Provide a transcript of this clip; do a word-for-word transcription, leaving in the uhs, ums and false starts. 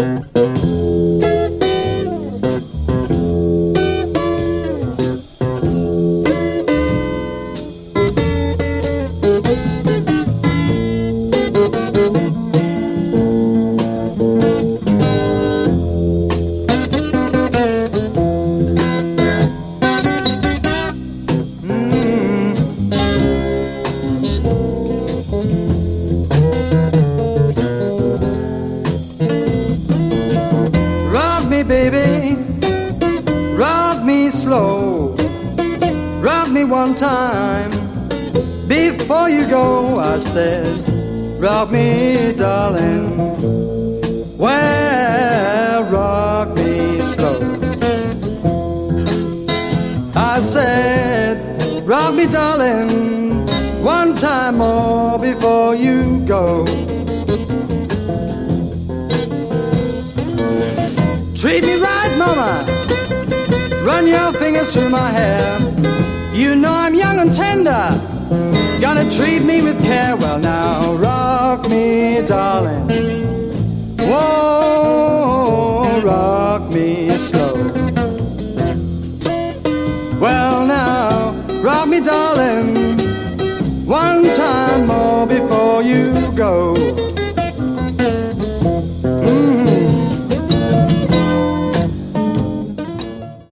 Baby, rock me slow, rock me one time before you go. I said, rock me, darling, well, rock me slow. I said, rock me, darling, one time more before you go. Treat me right, mama, run your fingers through my hair. You know I'm young and tender, gonna treat me with care. Well now, rock me, darling,